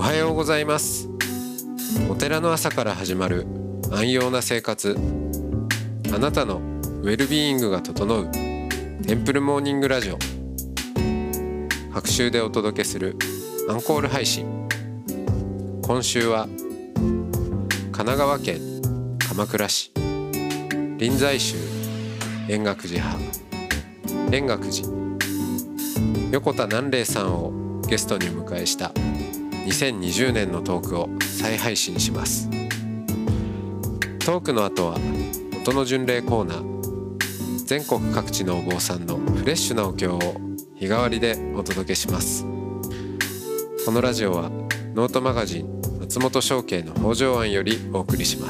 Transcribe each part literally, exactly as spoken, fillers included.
おはようございます。お寺の朝から始まる安養な生活、あなたのウェルビーイングが整うテンプルモーニングラジオ。隔週でお届けするアンコール配信。今週は神奈川県鎌倉市臨済宗円覚寺派円覚寺横田南嶺さんをゲストにお迎えしたにせんにじゅうねんのトークを再配信します。トークの後は音の巡礼コーナー、全国各地のお坊さんのフレッシュなお経を日替わりでお届けします。このラジオはノートマガジン松本商家の北条庵よりお送りします。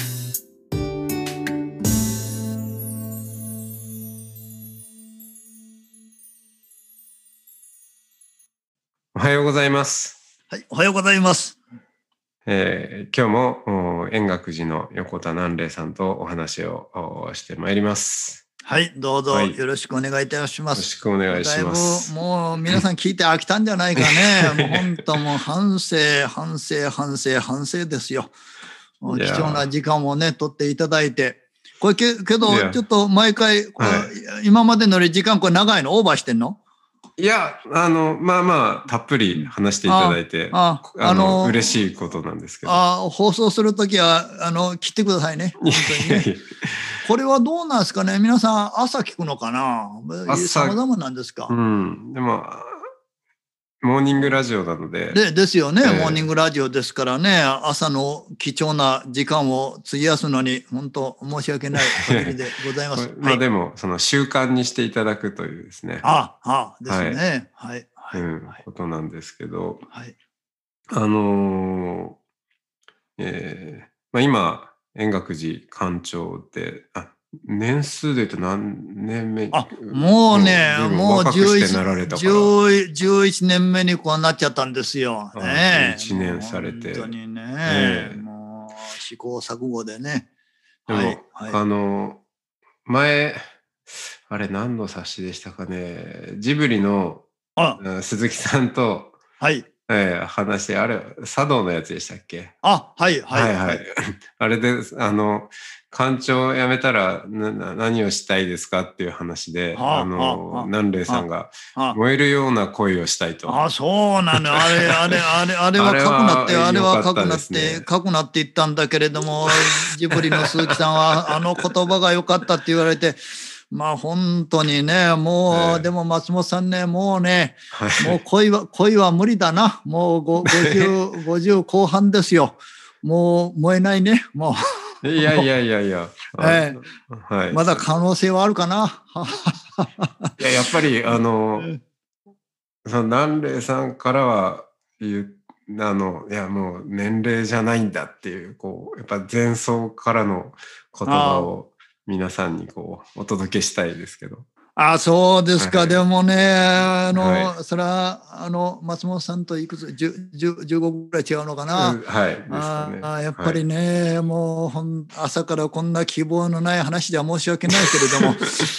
おはようございます。 はい、おはようございます。 えー、今日も円覚寺の横田南嶺さんとお話をしてまいります。 はい、どうぞよろしくお願いいたします。 よろしくお願いします。 だいぶもう皆さん聞いて飽きたんじゃないかね。もう本当もう反省反省反省反省ですよ。貴重な時間をね取っていただいて、これけけどちょっと毎回こう、はい、今までのより時間これ長いのオーバーしてんの？ いや、あの、まあまあ、たっぷり話していただいて、あああの、嬉しいことなんですけど。 あ放送するときは、あの、切ってくださいね。本当にね。これはどうなんですかね、皆さん朝聞くのかな？様々なんですか？ うん。でも、モーニングラジオなので。 で、ですよね、えー、モーニングラジオですからね、朝の貴重な時間を費やすのに、本当申し訳ない限りでございます。 まあでも、その習慣にしていただくというですね。 ああ、ですね。はい。はい。 うん、ことなんですけど。 はい。 あのー、えー、まあ今、円覚寺館長で、あ、年数で言うと何年目？ あ、もうね、もうじゅういち、じゅういちねんめにこうなっちゃったんですよ。ね、 じゅういちねんされて。 本当にね、 えー、 もう試行錯誤でね。 でも、はいはい、あの、前、あれ何の冊子でしたかね、ジブリの鈴木さんと、 はい。 えー、話して、あれ、茶道のやつでしたっけ？ あ、はいはいはいはい。あれで、あの、館長を辞めたらな何をしたいですかっていう話で、あの、南嶺さんが燃えるような恋をしたいと。 あ、そうなの。あれ、あれ、あれ、あれは書くなって、あれは書くなって、書くなって言ったんだけれども、ジブリの鈴木さんは、あの言葉が良かったって言われて、まあ本当にね、もう、えー、でも松本さんね、もうね、はい、もう恋は、恋は無理だな。もうごじゅう、ごじゅう後半ですよ。もう燃えないね、もう。いやいやいやいや。 えーはい、まだ可能性はあるかな。 いや、やっぱり、あの、その南嶺さんからは言う、あの、いやもう年齢じゃないんだっていう、こう、やっぱ前奏からの言葉を、皆さんにこうお届けしたいですけど。 あ、そうですか。はい、でもね、あの、はい、それはあの松本さんといくつじゅう、じゅうごぐらい違うのかな。 うん、はいですかね。 あ、やっぱりね、はい、もうほん朝からこんな希望のない話では申し訳ないけれども、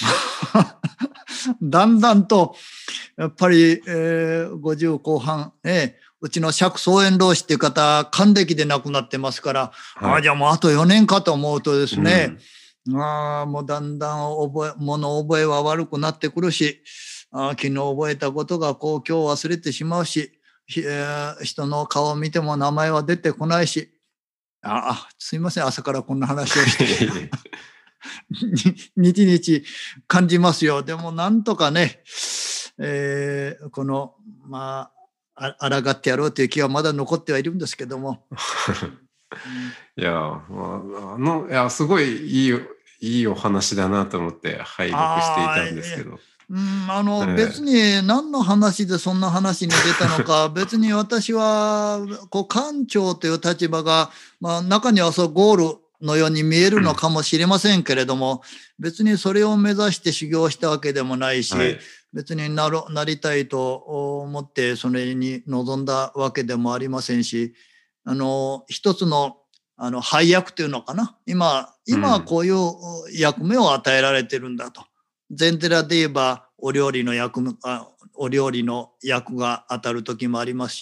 だんだんとやっぱり、えー、ごじゅう後半、ね、うちの釈宗円老師っていう方、還暦で亡くなってますから、はい、あ、じゃあもうあとよねんかと思うとですね。うんあもうだんだん覚え物覚えは悪くなってくるしあ昨日覚えたことがこう今日忘れてしまうし、えー、人の顔を見ても名前は出てこないしああすいません朝からこんな話をして日々感じますよ。でもなんとかね、えー、このまあ抗ってやろうという気はまだ残ってはいるんですけどもいや、まあ、あの、いや、すごいいい、いいお話だなと思って拝読していたんですけど。 うん、あの、えー、別に何の話でそんな話に出たのか、別に私は、こう、館長という立場が、まあ、中にはそうゴールのように見えるのかもしれませんけれども、別にそれを目指して修行したわけでもないし、はい、別になろ、なりたいと思ってそれに臨んだわけでもありませんし、あの一つのあの配役というのかな、今今はこういう役目を与えられてるんだと。禅寺で言えばお料理の役あお料理の役が当たる時もありますし、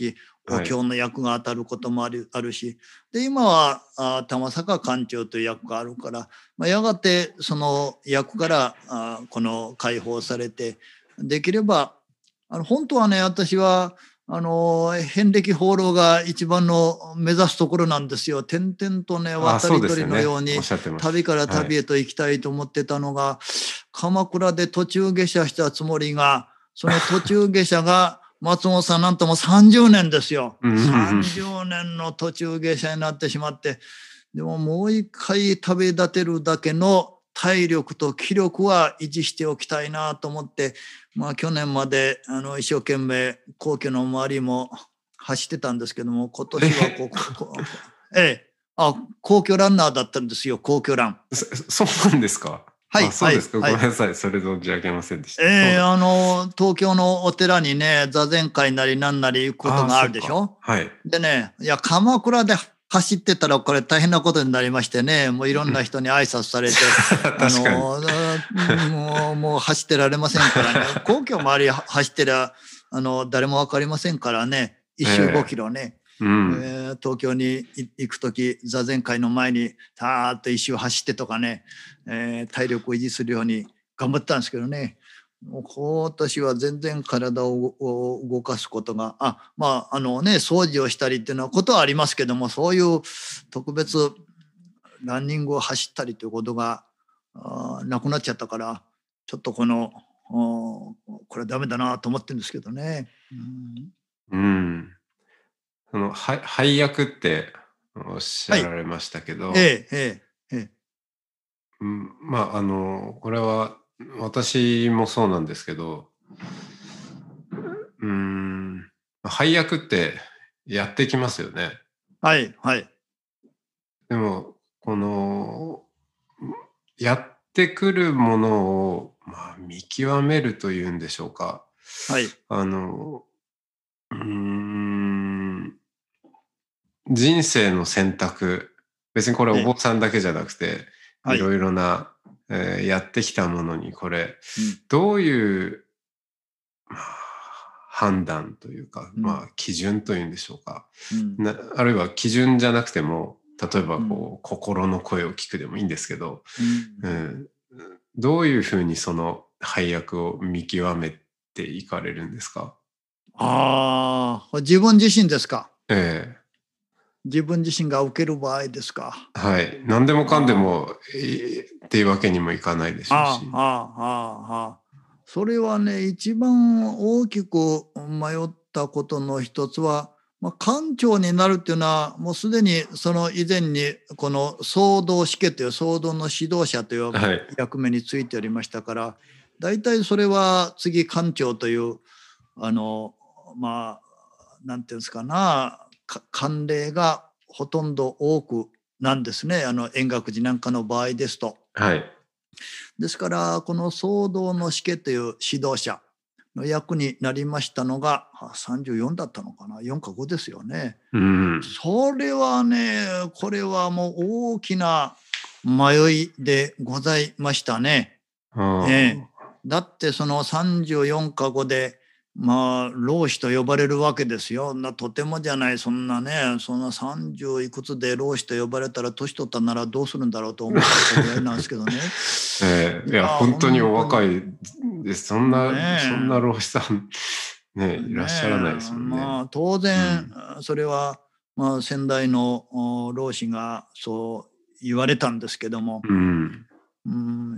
お経の役が当たることもある、あるし、で今はあ玉坂館長という役があるから、まあ、やがてその役からあこの解放されて、できればあの本当はね、私はあの遍歴放浪が一番の目指すところなんですよ。点々とね、渡り鳥のように旅から旅へと行きたいと思ってたのが、鎌倉で途中下車したつもりが、その途中下車が松本さんなんともさんじゅうねんですよ。さんじゅうねんの途中下車になってしまって、でももう一回旅立てるだけの体力と気力は維持しておきたいなと思って、まあ去年まであの一生懸命皇居の周りも走ってたんですけども、今年はここ、ええ、あ、皇居ランナーだったんですよ、皇居ラン。 そ、そうなんですか。 はい、 そうですか、 はい、 ごめんなさい、それ存じ上げませんでした。 ええー、あの東京のお寺にね、座禅会なりなんなり行くことがあるでしょ。 はい。 でね、いや鎌倉で走ってたらこれ大変なことになりましてね、もういろんな人に挨拶されて、あのもうもう走ってられませんからね、皇居周り走ってりゃあの誰も分かりませんからね、一周ごキロね。えーうんえー、東京に行くとき座禅会の前にたーっと一周走ってとかね、えー、体力を維持するように頑張ったんですけどね、もう今年は全然体を動かすことがあまああのね掃除をしたりっていうのはことはありますけども、そういう特別ランニングを走ったりということがなくなっちゃったから、ちょっとこのこれはダメだなと思ってるんですけどね。 うん、うんその配役っておっしゃられましたけど、 はい、ええええええうん、まああのこれは私もそうなんですけど、うーん配役ってやってきますよね。 はいはいでもこのやってくるものを、まあ、見極めるというんでしょうか。 はい。 あのうーん人生の選択、別にこれお坊さんだけじゃなくて、はい、いろいろな、えー、やってきたものにこれ、うん、どういう、まあ、判断というか、うん、まあ基準というんでしょうか、うん、なあるいは基準じゃなくても例えばこう、うん、心の声を聞くでもいいんですけど、うんうん、どういうふうにその配役を見極めていかれるんですか？ ああ、自分自身ですか？ ええ自分自身が受ける場合ですか？ はい。何でもかんでもっていうわけにもいかないでしょうし。 ああ、ああ、ああ。それはね、一番大きく迷ったことの一つは、まあ、館長になるっていうのは、もうすでにその以前に、この総道師家という総道の指導者という役目についておりましたから、はい、大体それは次館長という、あの、まあ、なんていうんですかな、慣例がほとんど多くなんですね、あの円覚寺なんかの場合ですと。 はい、 ですからこの総道の師家という指導者の役になりましたのがさんじゅうよんだったのかな、よんかごですよね。 うん、 それはね、これはもう大きな迷いでございましたね。ええ、だってそのさんじゅうよんかごでまあ老子と呼ばれるわけですよ。なとてもじゃない、そんなね、そんなさんじゅういくつで老子と呼ばれたら年取ったならどうするんだろうと思ったぐらいなんですけどね。 えー、いや本当にお若いです。そんな、ね、そんな老子さんねいらっしゃらないですもんね。 まあ当然、うん、それはまあ先代の老子がそう言われたんですけども、 うんうん、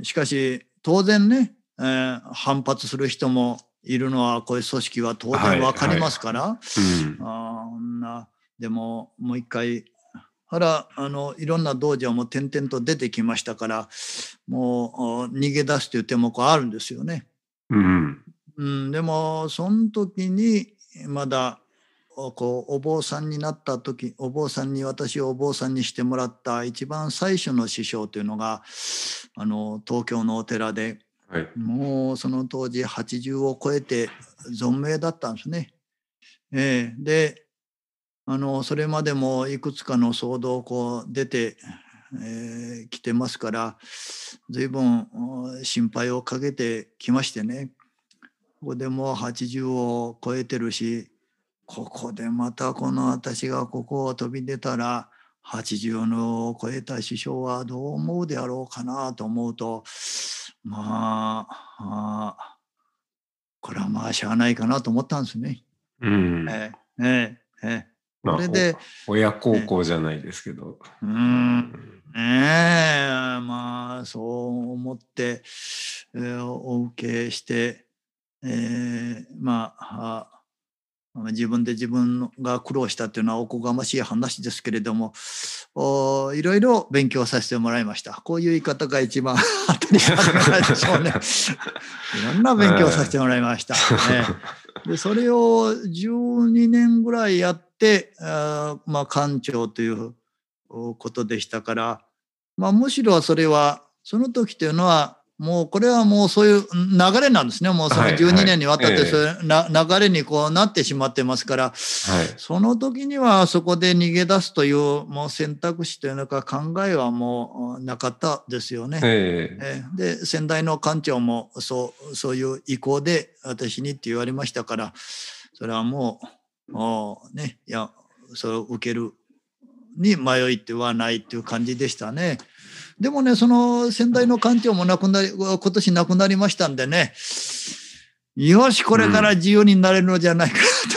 しかし当然ね、えー、反発する人もいるのはこういう組織は当然わかりますから、はいはいうん、あなでももう一回あらあのいろんな道場も点々と出てきましたから、もう逃げ出すという手もこうあるんですよね。 うんうん、でもその時にまだこうお坊さんになった時、お坊さんに私をお坊さんにしてもらった一番最初の師匠というのがあの東京のお寺で、はい、もうその当時はちじゅうを超えて存命だったんですね。えー、であのそれまでもいくつかの騒動をこう出てき、えー、てますから、随分心配をかけてきましてね。ここでもうはちじゅうを超えてるし、 ここでまたこの私がここを飛び出たら、はちじゅうのを超えた師匠はどう思うであろうかなと思うと、まあ、あこれはまあしゃあないかなと思ったんですね。 うん。 ええええええ。 まあ、 それで、 親孝行じゃないですけど。 うーん、ねえ、まあそう思って、えーお受けして、えーまあ、あ自分で自分が苦労したっていうのはおこがましい話ですけれども、おいろいろ勉強させてもらいました。こういう言い方が一番当たり前でしょうね。いろんな勉強させてもらいました。ね、でそれをじゅうにねんぐらいやって、あまあ、館長ということでしたから、まあ、むしろそれはその時というのはもうこれはもうそういう流れなんですね。もうそのじゅうにねんにわたってそういうな流れにこうなってしまってますから、はい、その時にはそこで逃げ出すというもう選択肢というのか考えはもうなかったですよね。えー、で先代の館長もそうそういう意向で私にって言われましたから、それはもうもうね、いやそれを受けるに迷いってはないっていう感じでしたね。でもね、その先代の館長も亡くなり、今年亡くなりましたんでね、よし、これから自由になれるのじゃないか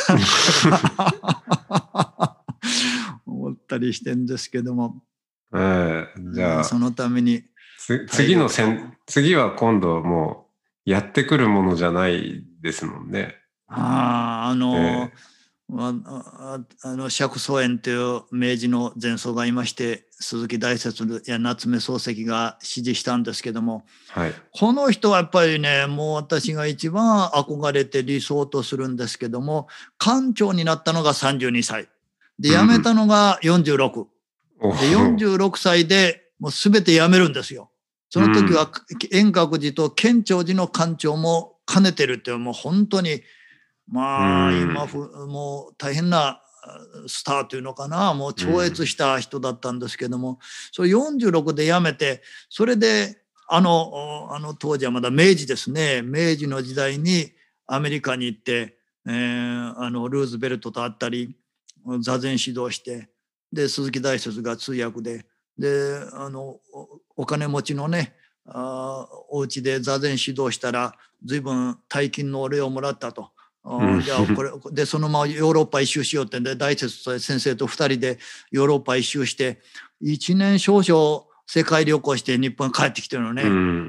なと思ったりしてんですけども。 えー、じゃあ、 そのために。 次のせん、次は今度もうやってくるものじゃないですもんね。 ああ、あの、えーあ, あの釈宗園という明治の前僧がいまして、鈴木大拙や夏目漱石が支持したんですけども、はい、この人はやっぱりね、もう私が一番憧れて理想とするんですけども、館長になったのがさんじゅうにさいで、辞めたのがよんじゅうろく、うん、でよんじゅうろくさいでもう全て辞めるんですよ。その時は円覚寺と建長寺の館長も兼ねてるっていう、もう本当にまあ今もう大変なスターというのかな、もう超越した人だったんですけども、それよんじゅうろくで辞めて、それであのあの当時はまだ明治ですね、明治の時代にアメリカに行って、えー、あのルーズベルトと会ったり座禅指導して、で鈴木大拙が通訳で、であのお金持ちのねあお家で座禅指導したら随分大金のお礼をもらったと。じゃあこれでそのままヨーロッパ一周しようってんで、大拙先生とふたりでヨーロッパ一周していちねん少々世界旅行して日本に帰ってきてるのね、うん、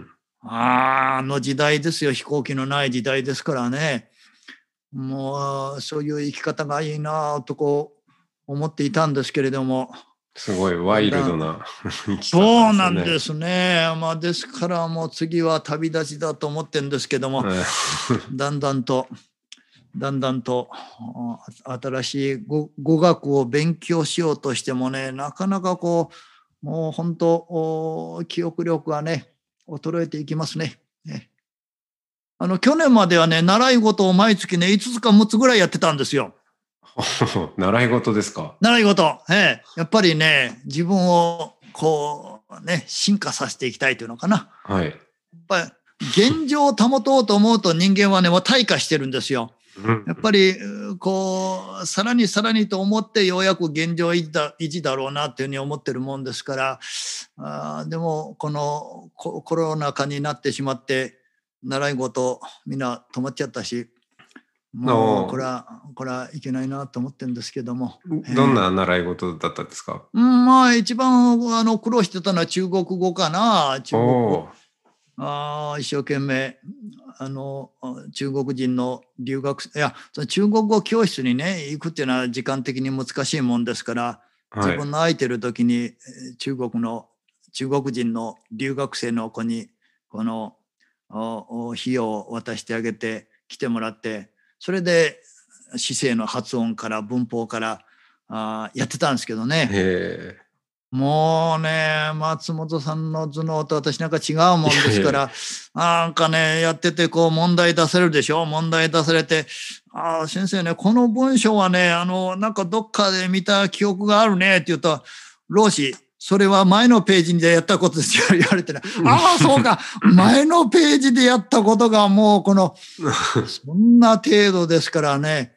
あ, あの時代ですよ。飛行機のない時代ですからね。もうそういう生き方がいいなとこう思っていたんですけれども、 すごいワイルドな生き方ですね。 そうなんですね。まあですからもう次は旅立ちだと思ってるんですけども、だんだんとだんだんと新しい語学を勉強しようとしてもね、なかなかこうもう本当記憶力がね衰えていきますね。ね、あの去年まではね習い事を毎月ねいつつかむっつぐらいやってたんですよ。 習い事ですか？ 習い事、ええ、やっぱりね自分をこうね進化させていきたいというのかな。 はい。 やっぱり現状を保とうと思うと人間はね退化してるんですよ。やっぱりこうさらにさらにと思ってようやく現状維持 だ, 維持だろうなっていうふうに思ってるもんですから、あでもこのコロナ禍になってしまって習い事みんな止まっちゃったし、もうこれはこれはいけないなと思ってるんですけども。 どんな習い事だったんですか？ うん、まあ一番あの苦労してたのは中国語かな。中国語あ一生懸命あの中国人の留学いやその中国語教室にね行くっていうのは時間的に難しいもんですから、はい、自分の空いてる時に中国の中国人の留学生の子にこの費用を渡してあげて来てもらって、それで姿勢の発音から文法からあやってたんですけどね。 へーもうね松本さんの頭脳と私なんか違うもんですからなんかねやっててこう問題出されるでしょ。問題出されて、あ先生ねこの文章はねあのなんかどっかで見た記憶があるねって言うと、老子それは前のページでやったことですよ言われてねああそうか前のページでやったことがもうこのそんな程度ですからね。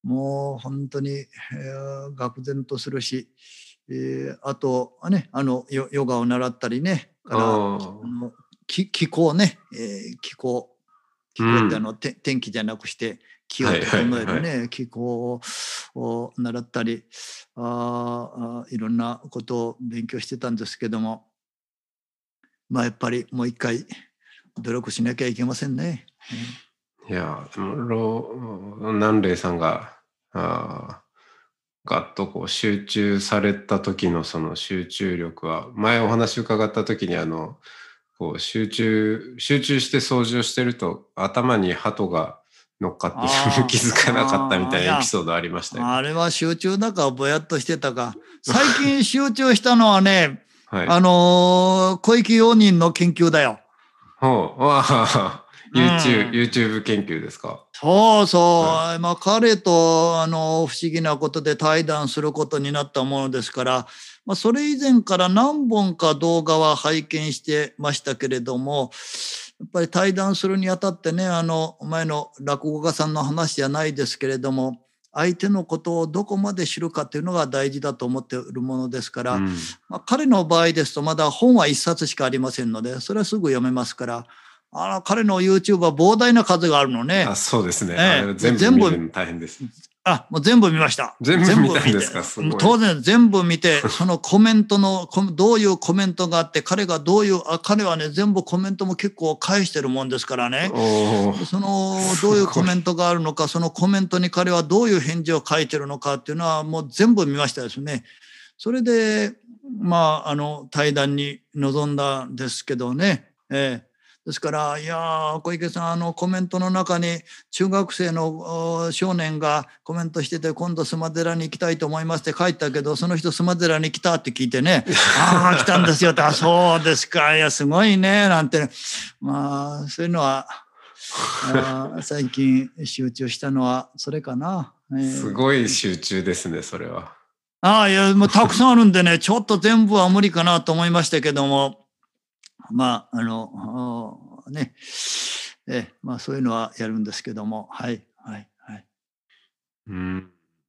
もう本当に、えー、愕然とするし、えー、あとね、あのヨ、ヨガを習ったりね、からあの気気候ね、えー、気候気候ってあの、うん、天気じゃなくして気を整えるね、はいはいはい、気候を習ったりああいろんなことを勉強してたんですけども、まあやっぱりもう一回努力しなきゃいけませんね。 いや南嶺さんがあガッとこう集中された時のその集中力は、前お話伺った時にあのこう集中集中して掃除をしてると頭に鳩が乗っかって気づかなかったみたいなエピソードありましたよ、ね、 あれは集中だかぼやっとしてたか。最近集中したのはね、はい、あのー、小池容認の研究だよ。 ほう、わあ、YouTube、うん、YouTube 研究ですか。 そうそう、はい、まあ彼とあの不思議なことで対談することになったものですから、まあ、それ以前から何本か動画は拝見してましたけれども、やっぱり対談するにあたってね、あの前の落語家さんの話じゃないですけれども、相手のことをどこまで知るかというのが大事だと思っているものですから、うんまあ、彼の場合ですとまだ本は一冊しかありませんので、それはすぐ読めますから、あの彼の YouTube は膨大な数があるのね。 あ、そうですね。ええ、全部見るの大変です。 あ、もう全部見ました。 全部見たんですか。すごい。 当然全部見て、そのコメントの、どういうコメントがあって、彼がどういう、あ、彼はね、全部コメントも結構返してるもんですからね。その、どういうコメントがあるのか、そのコメントに彼はどういう返事を書いてるのかっていうのは、もう全部見ましたですね。それで、まあ、あの、対談に臨んだんですけどね。ええですから、いや小池さん、あのコメントの中に中学生の少年がコメントしてて、今度須磨寺に行きたいと思いますって書いたけど、その人須磨寺に来たって聞いてね、ああ来たんですよって、あそうですか、いやすごいねなんて、まあそういうのはあ最近集中したのはそれかな。 えー、すごい集中ですね、それは。 ああいやもうたくさんあるんでね、ちょっと全部は無理かなと思いましたけども。まあ、あの、ね、え、まあそういうのはやるんですけども、はい、はい、はい。 うん。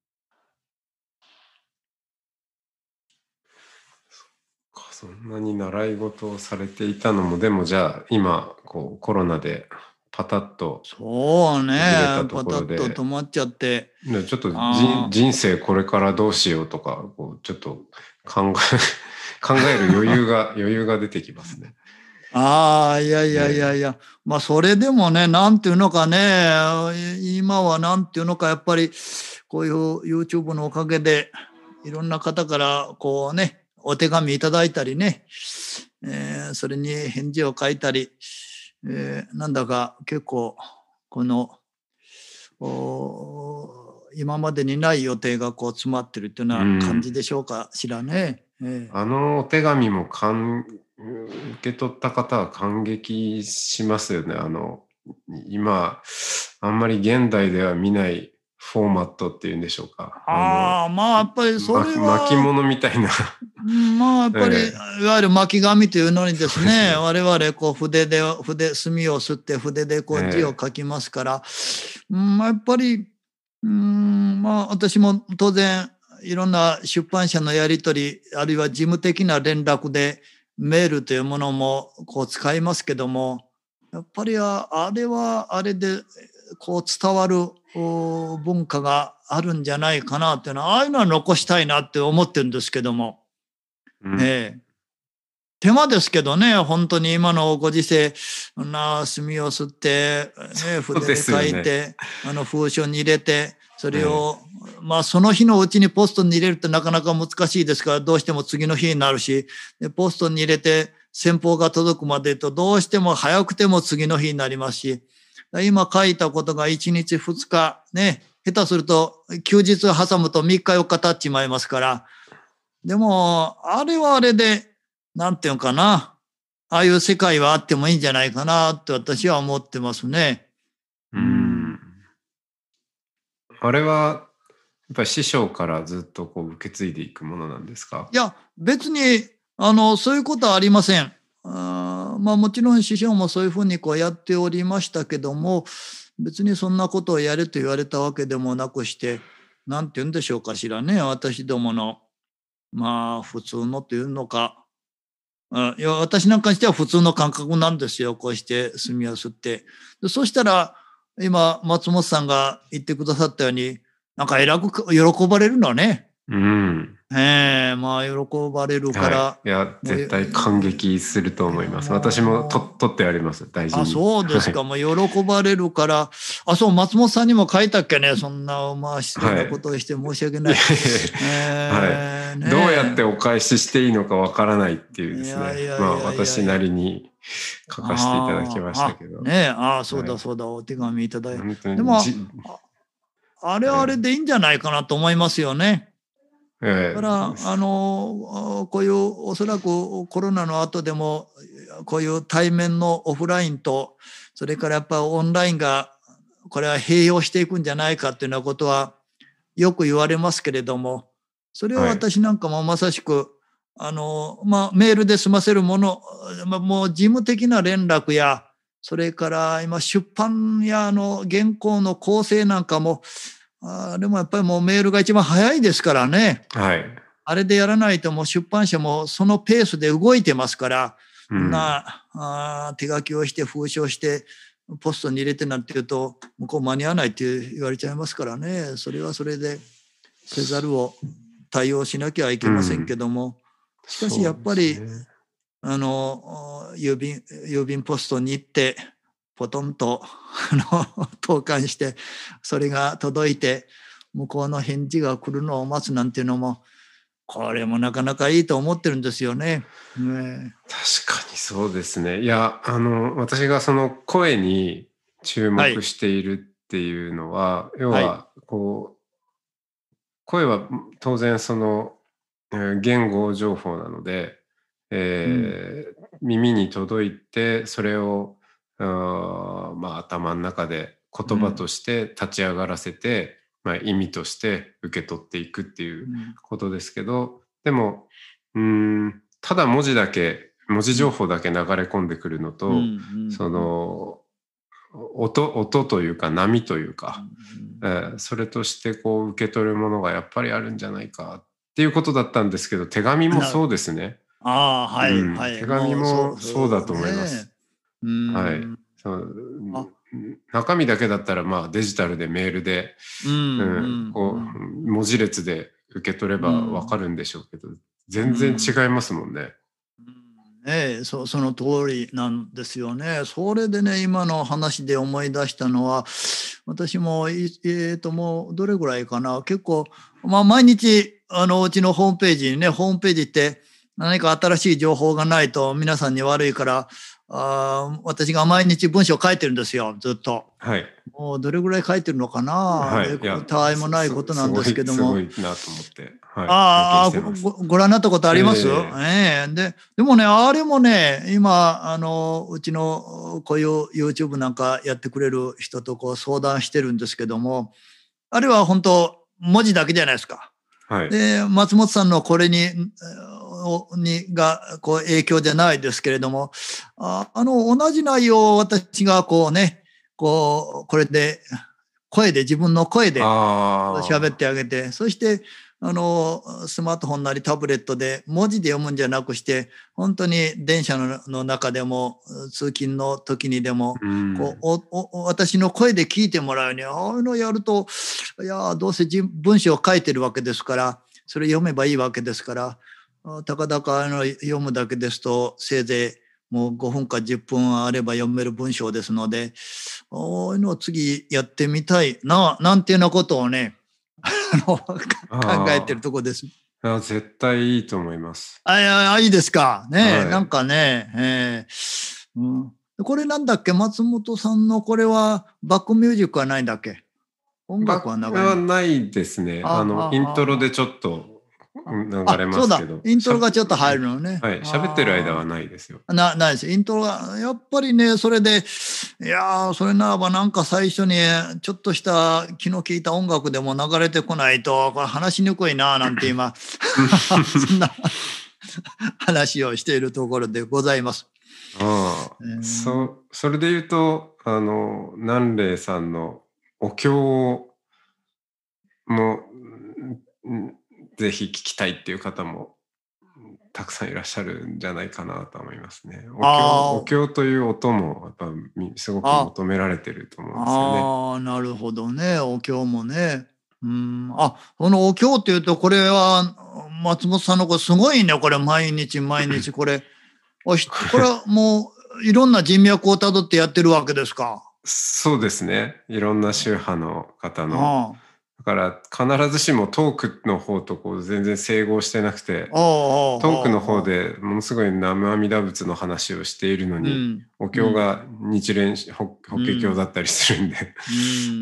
そんなに習い事をされていたのも、でもじゃあ今、こうコロナでパタッとそうね、パタッと止まっちゃって。 ちょっと人生これからどうしようとか、こうちょっと考え、考える余裕が、余裕が出てきますね。 ああ、いやいやいやいや、まあそれでもね、なんていうのかね、今はなんていうのか、やっぱりこういう YouTube のおかげでいろんな方からこうね、お手紙いただいたりね、えー、それに返事を書いたり、えー、なんだか結構この今までにない予定がこう詰まってるっていうような感じでしょうかしらね。 うんえー、あのお手紙もかん受け取った方は感激しますよね。あの今あんまり現代では見ないフォーマットっていうんでしょうか。 ああまあやっぱりそれは巻物みたいなまあやっぱり、ええ、いわゆる巻紙というのにですね、ね我々こう筆で筆墨を吸って筆でこう字を書きますから、ええ、うんやっぱりうんまあ私も当然いろんな出版社のやり取りあるいは事務的な連絡でメールというものもこう使いますけども、やっぱりあれはあれでこう伝わる文化があるんじゃないかなっていうのは、ああいうのは残したいなって思ってるんですけども、うんええ、手間ですけどね、本当に今のご時世な墨を吸って、ね、筆で書いて、ね、あの封書に入れてそれを、ええ、まあその日のうちにポストに入れるってなかなか難しいですから、どうしても次の日になるし、でポストに入れて先方が届くまでとどうしても早くても次の日になりますし、今書いたことがいちにちふつかね、下手すると休日挟むとみっかよっか経っちまいますから、でもあれはあれでなんていうのかな、ああいう世界はあってもいいんじゃないかなって私は思ってますね。 うん。あれはやっぱり師匠からずっとこう受け継いでいくものなんですか？ いや別にあのそういうことはありません。あまあもちろん師匠もそういうふうにこうやっておりましたけども、 別にそんなことをやれと言われたわけでもなくして、なんて言うんでしょうかしらね、私どものまあ普通のというのか、あいや私なんかにしては普通の感覚なんですよ。こうして住みやすって。でそしたら今松本さんが言ってくださったように、なんかえらく喜ばれるのね。 うん。 ええまあ喜ばれるから。 はい、いや絶対感激すると思います。私もと取ってあります、大事に。 あ、そうですか。もう喜ばれるから。あ、そう、松本さんにも書いたっけね。そんなまあ失礼なことをして申し訳ない。 はい。どうやってお返ししていいのかわからないっていうですね。まあ私なりに書かせていただきましたけど。 ねえ、ああ、そうだそうだ、お手紙いただいて。でもも、あれはあれでいいんじゃないかなと思いますよね。だからあのこういうおそらくコロナの後でもこういう対面のオフラインとそれからやっぱオンラインがこれは併用していくんじゃないかっていうようなことはよく言われますけれども、それを私なんかもまさしくあの、まあ、メールで済ませるもの、まあ、もう事務的な連絡やそれから今出版やの原稿の構成なんかもあでもやっぱりもうメールが一番早いですからね。 はい。 あれでやらないともう出版社もそのペースで動いてますから、うん、なあ手書きをして封書してポストに入れてなんて言うと向こう間に合わないって言われちゃいますからね。それはそれでせざるを対応しなきゃいけませんけども、うん、しかしやっぱり、ね、あの郵便郵便ポストに行ってポトンと投函してそれが届いて向こうの返事が来るのを待つなんていうのもこれもなかなかいいと思ってるんですよね。ね、 確かにそうですね。いやあの私がその声に注目しているっていうのは、はい、要はこう声は当然その言語情報なので、えーうん、耳に届いてそれをあまあ頭の中で言葉として立ち上がらせて、うんまあ、意味として受け取っていくっていうことですけど、うん、でもうーんただ文字だけ文字情報だけ流れ込んでくるのと、うんうん、その音音というか波というか、うんうんえー、それとしてこう受け取るものがやっぱりあるんじゃないかっていうことだったんですけど、手紙もそうですね。 あはい、うん、はい。 手紙もそうだと思います。はい。そう中身だけだったらまあデジタルでメールで、うんうん、こう文字列で受け取ればわかるんでしょうけど、うん、全然違いますもんね。 うん、ねえ、そ, その通りなんですよね。それでね今の話で思い出したのは私もえー、ともうどれぐらいかな結構、まあ、毎日あのうちのホームページにねホームページって何か新しい情報がないと皆さんに悪いからあ私が毎日文章を書いてるんですよずっと、 はい、 もうどれぐらい書いてるのかな、はい、たわいもないことなんですけどもすごいなと思って、はい、 ああ ご, ご覧になったことあります、えーえー、で, でもねあれもね今あのうちのこういう YouTube なんかやってくれる人とこう相談してるんですけどもあれは本当文字だけじゃないですか、はい、で松本さんのこれににがこう影響じゃないですけれども あ, あの同じ内容を私がこうねこうこれで声で自分の声で喋ってあげてそしてあのスマートフォンなりタブレットで文字で読むんじゃなくして本当に電車 の, の中でも通勤の時にでもこうおお私の声で聞いてもらうにああいうのをやるといやどうせ文章を書いてるわけですからそれ読めばいいわけですからたかだかの読むだけですとせいぜいもうごふんかじゅっぷんあれば読める文章ですのでこういうのを次やってみたいななんていうようなことをね考えてるとこです。 あ絶対いいと思います。 あいいですかね、はい、なんかね、えーうん、これなんだっけ松本さんのこれはバックミュージックはないんだっけ音楽は長いはないですね。あのイントロでちょっと流れますけど。そうだイントロがちょっと入るのね。 はい喋ってる間はないですよ。 なないですイントロがやっぱりねそれでいやーそれならばなんか最初にちょっとした気の利いた音楽でも流れてこないとこれ話しにくいななんて今そんな話をしているところでございます。 ああ、えー、そそれで言うとあの南嶺さんのお経もぜひ聞きたいっていう方もたくさんいらっしゃるんじゃないかなと思いますね。お経、お経という音もやっぱすごく求められてると思うんですよね。 ああ、なるほどね。お経もね。うん。あ、そのお経っていうと、これは松本さんの子すごいね。これ毎日毎日これ。おひこれはもういろんな人脈をたどってやってるわけですか。 そうですね。いろんな宗派の方の。 ああ。 だから必ずしもトークの方とこう全然整合してなくて、 ああ、 トークのああ、 方でものすごい南無阿弥陀仏の話をしているのに、 うん、 お経が日蓮法華経だったりするんで、 うん、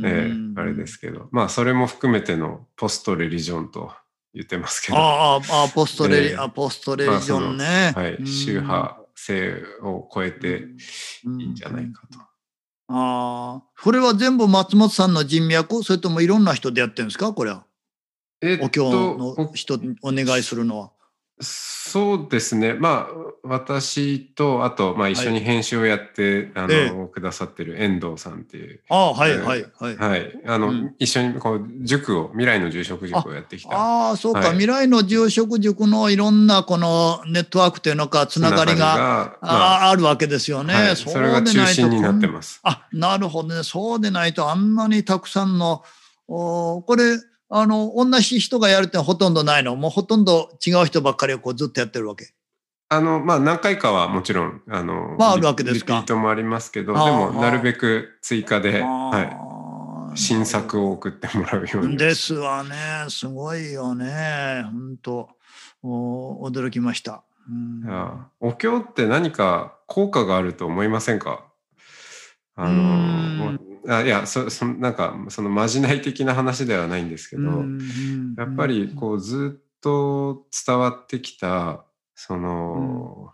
えうん、 え、あれですけど、まあそれも含めてのポストレリジョンと言ってますけど、 ああ、ああ、ポストレリ、 ええ、 あ、ポストレリジョまあその、 ンね。 はい、 うん、 宗派性を超えてうん、 いいんじゃないかと。 ああ、これは全部松本さんの人脈、それともいろんな人でやってるんですか、これは。 えっお経と、 の人にお願いするのは。 そうですね。まあ、私と、あと、まあ、一はい。 緒に編集をやって、あええ。 の、くださってる遠藤さんっていう、 ああ、はい、 えはい、はい。 ーはい。あの、 うん。 一緒に、こう、塾を、未来の住職塾あ、 をやってきた、 ああ、そうか。 はい、 未来の住職塾のいろんなこのネットワークというのか、つなつながりがりがが、まああるわけですよあ、はね。 い、それそうでが中ないとこ心になってん、 ます。 あ、なるほどね。そうでないとあんなにたくさんの、おこれ、あの、同じ人がやるってのはほとんどないの。もうほとんど違う人ばっかりをこうずっとやってるわけ。 あの、まあ、何回かはもちろん、あの、リ、 まああるわけですリピーか。 トもありますけど、でも、なるあべく追加あ、 で、はい、 ああ、な新るほど。 作を送ってもらうようにはでして。 すわね。すごいよね。本当お驚きました。ういや、 ん。 お経って何か効果があると思いませんか？ うーあの、 ん。 あ、いや、そ、そ、なんか、そのまじない的な話ではないんですけうん。うど、 ん。 やっぱうん。 りこうずっと伝わってきた、そうん。 の、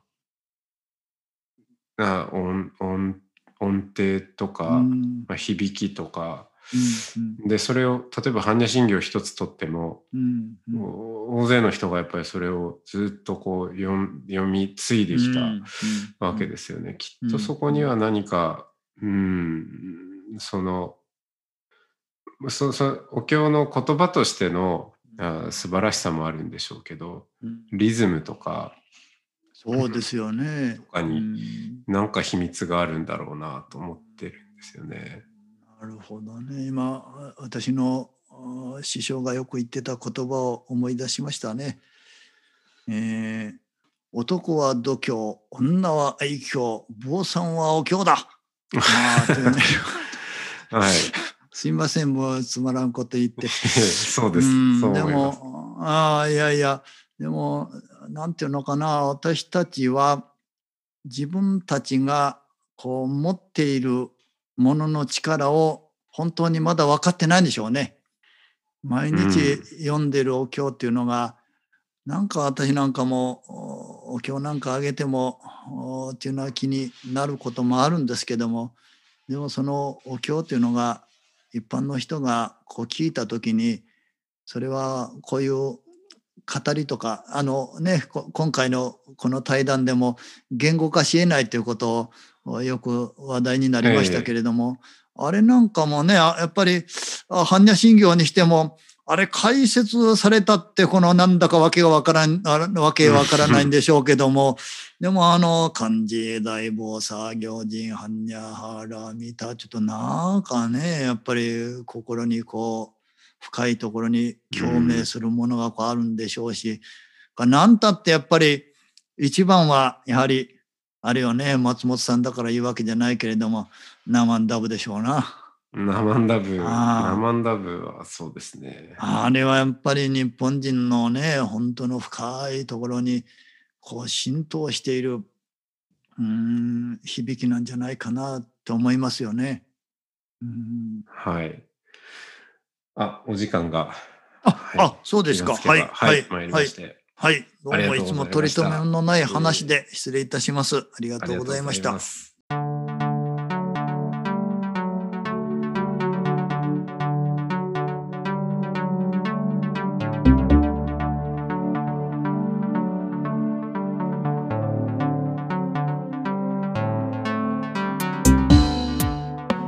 あ、音、音、音程とうか、 ん。 まあ、響きとか、 うん。うん。 で、それを、例えば般若心経一つとっても、 うん。うん。 お大勢の人がやっぱりそれをずっとこう読ん読み継いできたわけですよね。きっとそこには何か、うん、その、そ、そ、お経の言葉としてのあ素晴らしさもあるんでしょうけど、 うん。 リズムとか、 そうですよね。うとかにん。 なんか秘密があるんだろうなと思ってるんですよね。 なるほどね。今、私のあ師匠がよく言ってた言葉を思い出しましたね。えー男は度胸、女は愛嬌、坊さんはお経だ。ああ、というね。 はい。 すいません、もうつまらんこと言って。 そううです。そうん、で思います。 も、ああ、いやいや、でも、なんていうのかな、私たちは自分たちがこう持っているものの力を本当にまだ分かってないんでしょうね。毎日うん。 読んでるお経っていうのが、なんか私なんかもおお経なんかあげてもおっていうのは気になることもあるんですけども、でもそのお経っていうのが一般の人がこう聞いた時に、それはこういう語りとかあのねこ今回のこの対談でも言語化しえないということをよく話題になりましたけええ。 れども、あれなんかもねあやっぱりあ般若心経にしてもあれ解説されたってこのなんだかわけがわからんあわけわからないんでしょうけども、でもあの漢字大菩薩行人般若波羅蜜多ちょっとなんかねやっぱり心にこう深いところにう共鳴ん。 するものがこうあるんでしょうし、何たってやっぱり一番はやはりあれよね、松本さんだから言うわけじゃないけれどもナマンダブでしょうな。 ナマンダブ、ナあマンダブはそうですね。 あ、あれはやっぱり日本人のね本当の深いところにこう浸透しているうーん響きなんじゃないかなと思いますよね。うん。 はい。あ、お時間が、 あ、 はい。 あ、そうで気すか。 がつけば、 はい、 はい、 はい、 参りはい。 まして。 はい。どありがうもいとうございまつも取りした。 留めのないえー話で失礼いたします。ありがあとうごりがとうございざいました。 ます。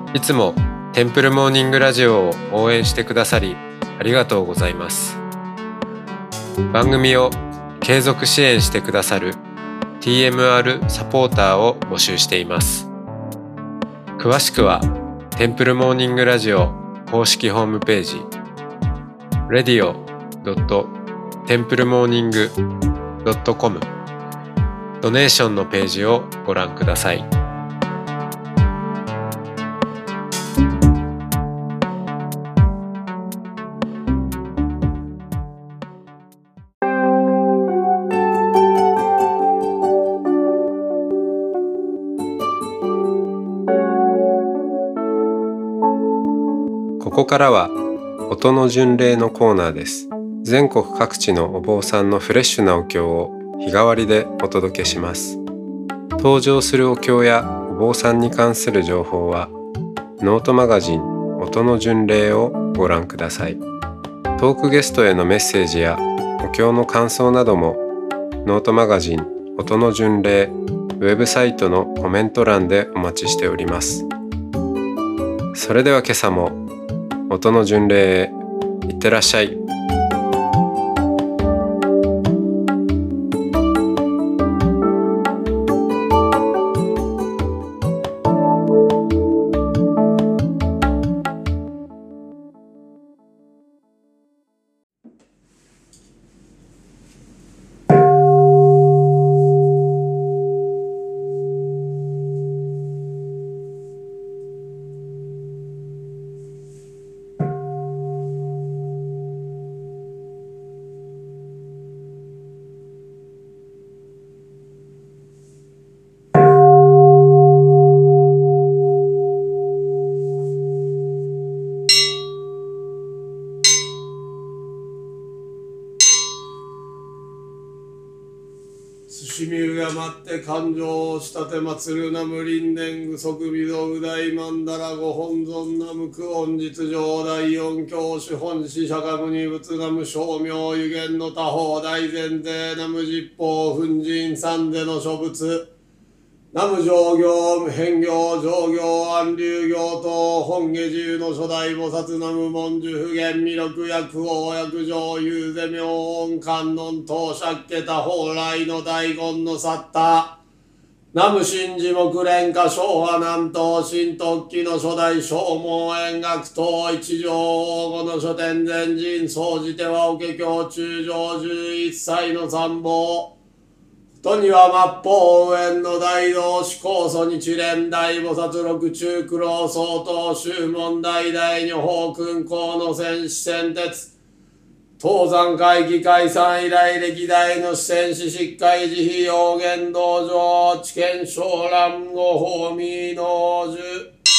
いつもテンプルモーニングラジオを応援してくださりありがとうございます。番組を継続支援してくださる ティーエムアール サポーターを募集しています。詳しくはテンプルモーニングラジオ公式ホームページ レディオ ドット テンプルモーニング ドット コム ドネーションのページをご覧ください。ここからは音の巡礼のコーナーです。全国各地のお坊さんのフレッシュなお経を日替わりでお届けします。登場するお経やお坊さんに関する情報はノートマガジン音の巡礼をご覧ください。トークゲストへのメッセージやお経の感想などもノートマガジン音の巡礼ウェブサイトのコメント欄でお待ちしております。それでは今朝も音の巡礼へいってらっしゃい。 しみうがまって感情をしたてまつるな無輪年具足微動具大曼荼羅ご本尊な無垢恩実上第四教主本師釈迦無二仏な無称名有限の他方大前提な無実法粉塵三世の諸仏ナム上行無変行上行安流行等本下中の初代菩薩ナム文殊普賢弥勒薬王薬上遊世明音観音等釈家他宝来の大言のサッタナム真珠木蓮華昭和南東新特記の初代正門円学等一条黄金の書店前人総じては法華経中上十一歳の参謀とには末法無縁の大道士高祖日蓮大菩薩六中九郎相当宗門大大女法君公の戦士戦鉄東山会議解散以来歴代の戦士執会慈悲用言道場知見昇蘭語法味能樹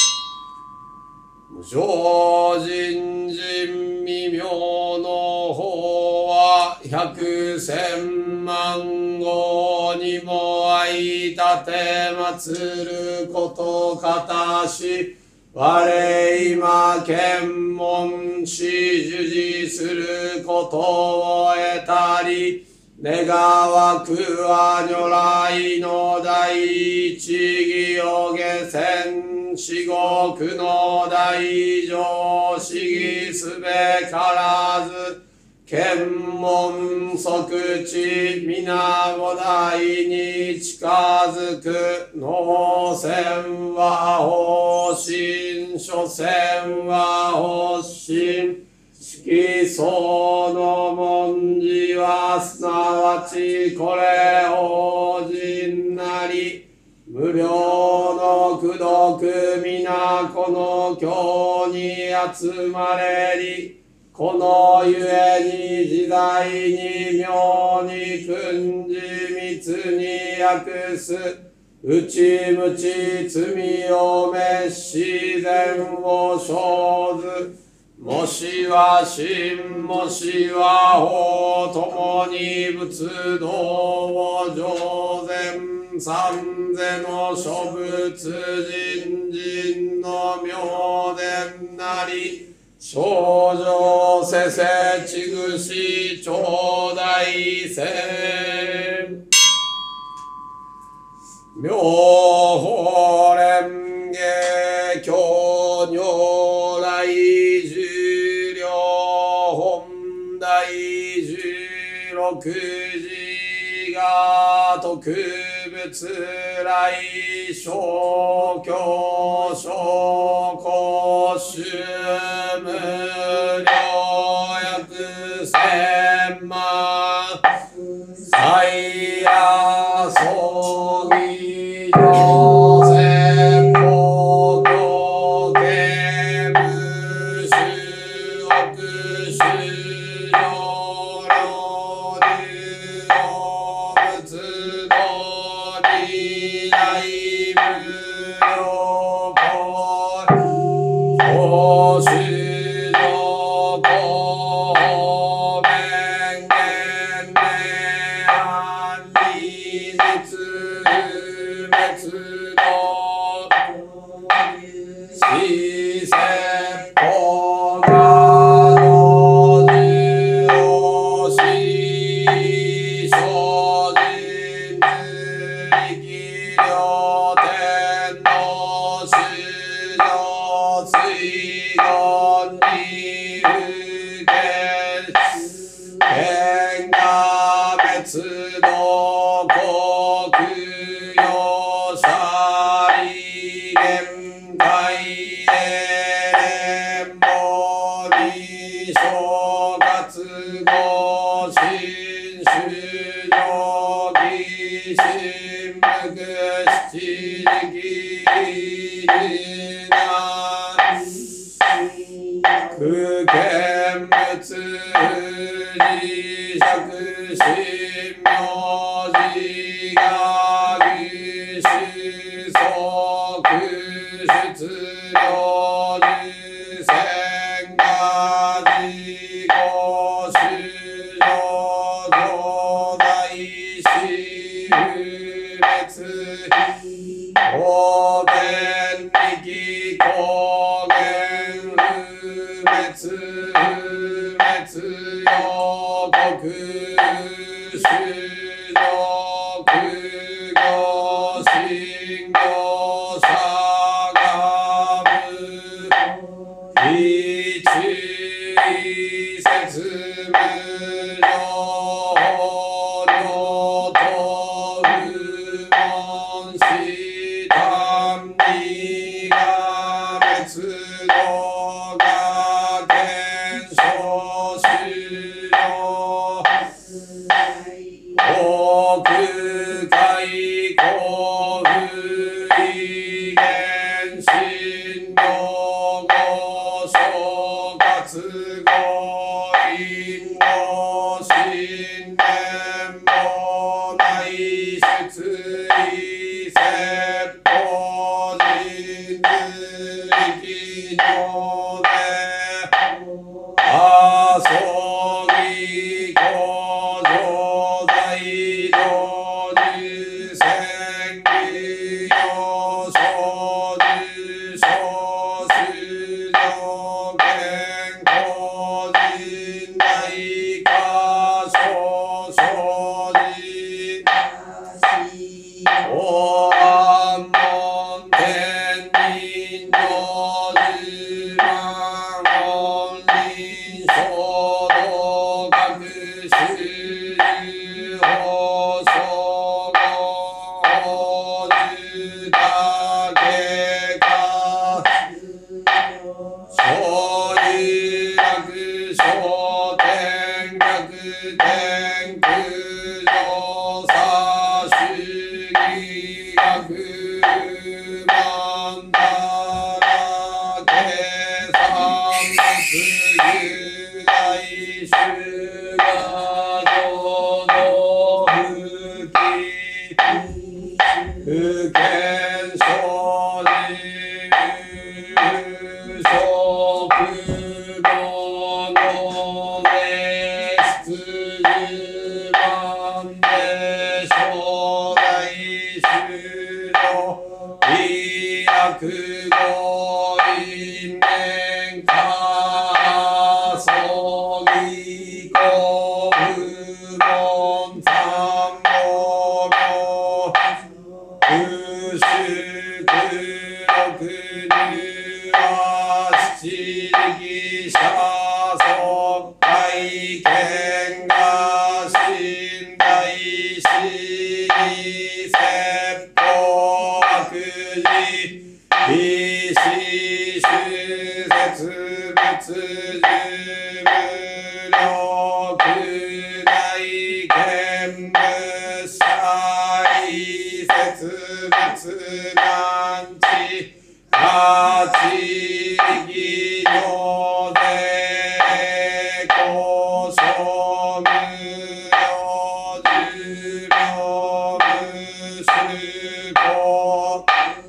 無常人人未明の法は百千万号にも相立て祀ることかたし我今検問し従事することを得たり願わくは如来の第一義を下船至極の大乗思議すべからず検問即地皆五大に近づく能戦は方針所詮は方針色相の文字はすなわちこれ法人なり無料の功徳皆この経に集まれりこのゆえに自在に妙に訓示密に訳す内無知罪を滅し善を生ずもしは真もしは法ともに仏道を上善三世の諸仏人人の妙伝なり少女せせちぐし頂戴せ妙法蓮華経寺が特別来小教小公衆無料約千万最夜葬儀場千歩行刑部主億主上領流動物の利来無料公主上公弁言明安理実滅の死説法がの十をし精進力量天の主上水言に不見天が滅の国よさり限界へ連邦に正月後新種上義神無七力な不見物自釈神明寺が義主即出領十千が自己主上上大師不滅公弁力公言不滅不滅予告主上苦行信行者が無一説無上法領と不問し単理が滅度が検証終了奥海公不意見心領後総括後因後新年も内出意説法人力上であそぎ工場在道十千義用所受所主上健康人内科所所人お安門天人上十万本人衝動学習法総合十だけか小有楽小天学天空上差主義学万だら計算末有大衆が浄土不起不見所人無所不能の命出十万で将来終了利益後因縁か葬儀公不問三宝病不宿六入は七力者即会見がし意思修説物樹無力大見物祭説物難知八義行で高所無量寿命無数法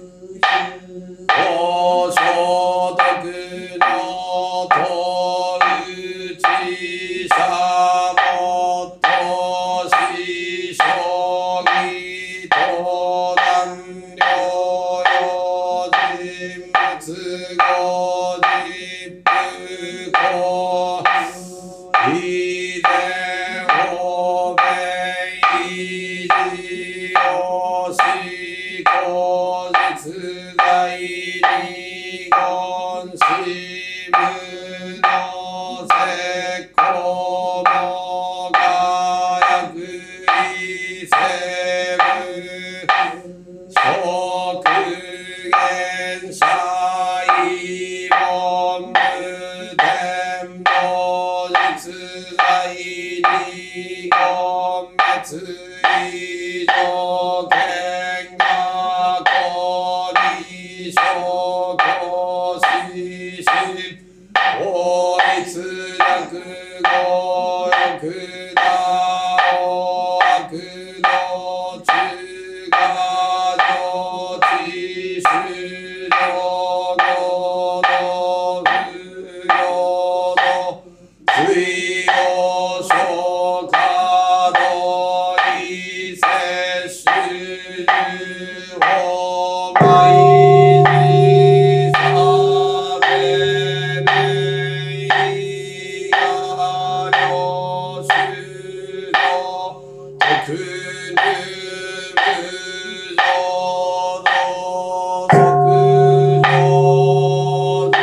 高所得のとうちさもとし将棋と難量用人物語実不公以前方便維持をし後実在に言し無の絶好もがやくいせぶ食言者異門無天道実在に言滅以上見が公理諸教師し法律略語欲だお悪の中華上知修上語の不行の水曜諸華道異摂取法毎日さべめいが領主の特ぬ無常の即上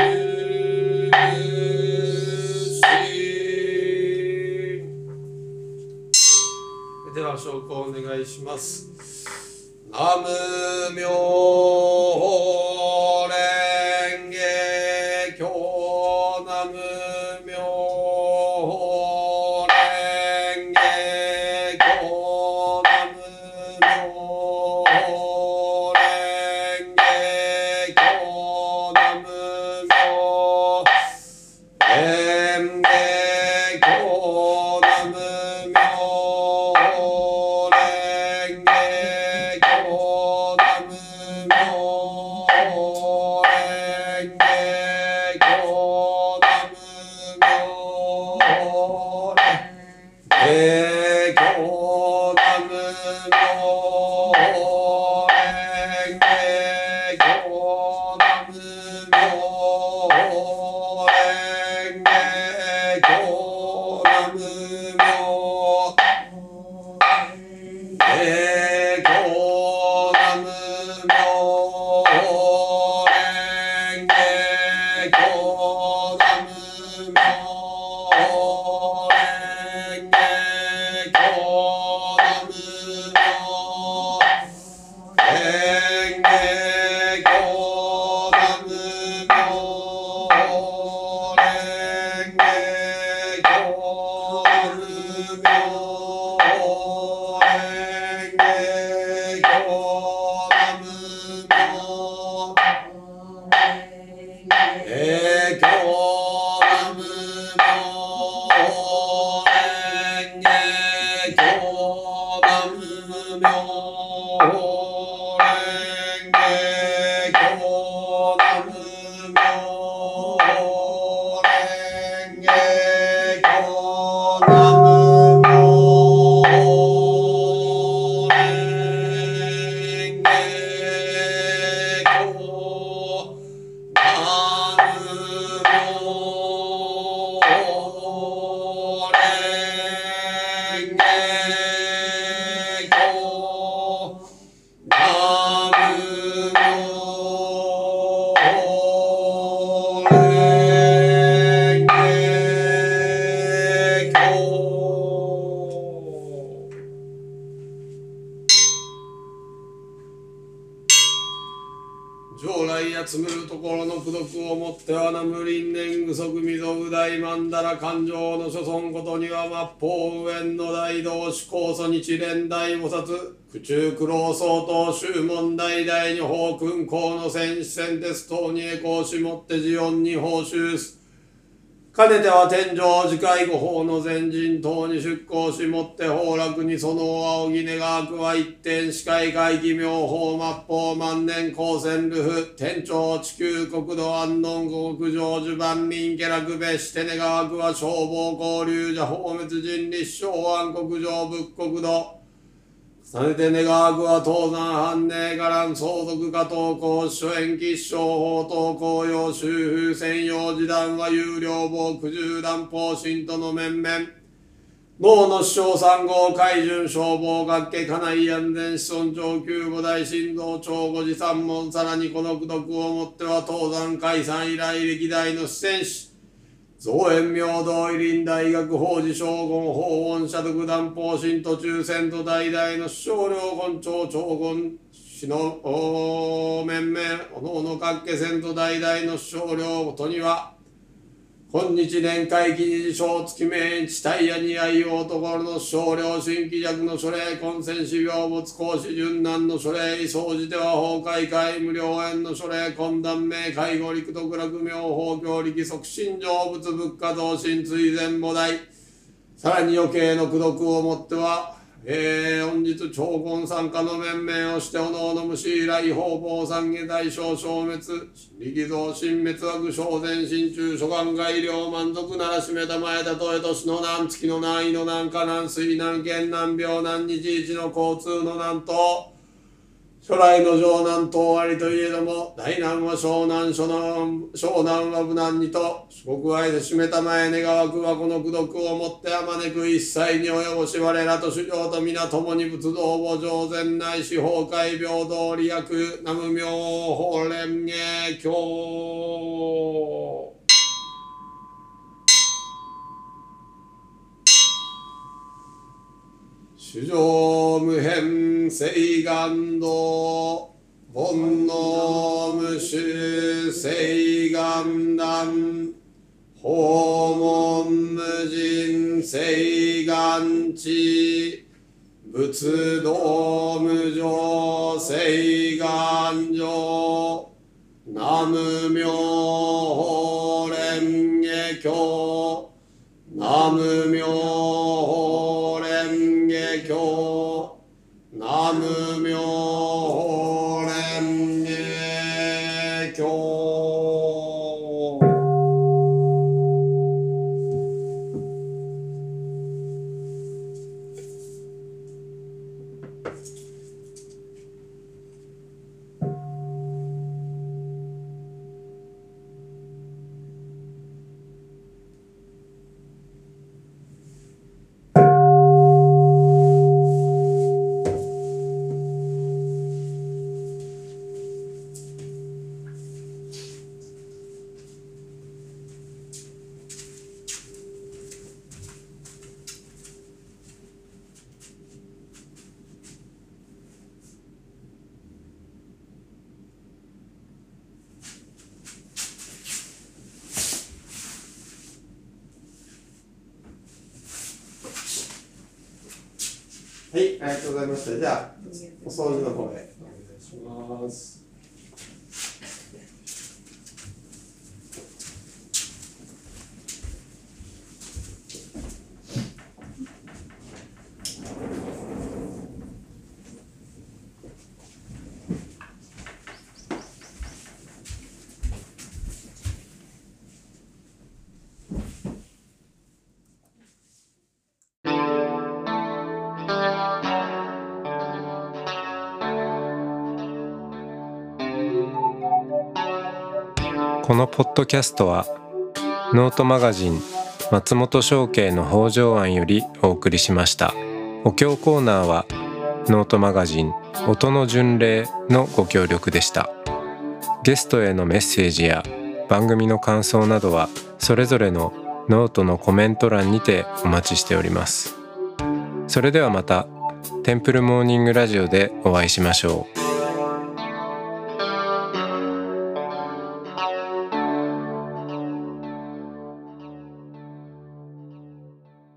十しでは昇降お願いします。南無妙法蓮華経南無妙法蓮華経南無妙法蓮華経南無妙蓮華経南無妙法蓮華経南無妙法蓮華経南無妙法蓮華経南無妙法蓮華経南無妙法蓮華経南無妙えきょうなむみょうれんげきょうなむみょうれんげきょうなむみょうれんげきょうなむみょうれんげきょうなむみょうれんげきょうなむみょうえきょうなむみょうれんげきょうなむみょうれんげきょうなむみょうれんげきょうなむみょうれんげきょうなむみょうれんげきょうなむみょうれんげきょう将来やつむるところの功徳をもってはな無輪年具足未曾大曼荼羅勘定の諸尊ことには末法無縁の大道志高祖日蓮大菩薩苦中苦労相当宗門大大女法君公の戦士戦鉄等に栄光しもって祇園に報酬すかねては天上次回御法の前人等に出向しもって崩落にその仰ぎ願わくは一点司会会議妙法末法万年光線ルフ天朝地球国土安穏五国成就万民家楽別して願わくは消防交流者放滅人立正安国上仏国土されて願わくは東山藩寧伽藍相続家東公諸縁吉祥法東公用周風専用時段は有料防苦渋断法信徒の面々能の師匠三号海巡消防学家家内安全子孫長久五大神道長五寺三門さらにこの功徳をもっては東山海山以来歴代の四川史造園明道医林大学法事将軍法恩社徳断法神途中先途代々の少量根長長言死の面々おのおの各家先途代々の少量ごとには今日年会期二次小月命地帯やに愛用ところの少量新規弱の書類混戦死病没講師順難の書類総じては法会会無料園の書類懇談名介護陸徳楽妙法教力促進成仏物価増進追善母大さらに余計の功徳をもってはえー、本日長言参加の面々をしておのおの無視以来方々三下大小消滅力増神滅悪小前心中諸願外量満足ならしめた前だとえ年の難月の難易の難火難水難剣難病難日一の交通の難と初来の上難等ありといえども大難は小難小難小難は無難にと四国愛で締めたまえ願わくはこの功徳をもってあまねく一切に及ぼし我らと主上と皆共に仏道母上善内四法界平等利益南無妙法蓮華経主上無変誓願道煩悩無臭誓願断訪問無尽誓願地仏道無常誓願上南無妙法蓮華経南無妙法蓮華経南無妙法蓮華経はい、ありがとうございました。じゃあ、お掃除の方へお願いします。 このポッドキャストはノートマガジン松本商家の北条庵よりお送りしました。お経コーナーはノートマガジン音の巡礼のご協力でした。ゲストへのメッセージや番組の感想などはそれぞれのノートのコメント欄にてお待ちしております。それではまたテンプルモーニングラジオでお会いしましょう。